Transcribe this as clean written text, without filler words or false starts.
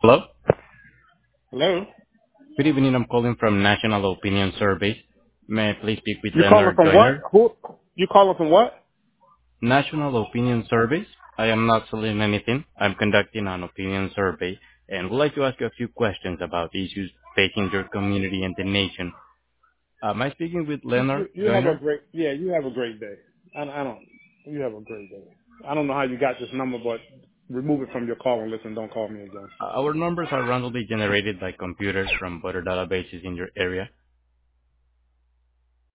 Hello. Hello? Good evening. I'm calling from National Opinion Survey. May I please speak with You calling Leonard from what? Joyner? Who? You calling from what? National Opinion Surveys. I am not selling anything. I'm conducting an opinion survey and would like to ask you a few questions about issues facing your community and the nation. Am I speaking with Leonard You have a Joyner? great, yeah, you have a great day. I don't, you have a great day. I don't know how you got this number, but remove it from your call and listen. Don't call me again. Our numbers are randomly generated by computers from voter databases in your area.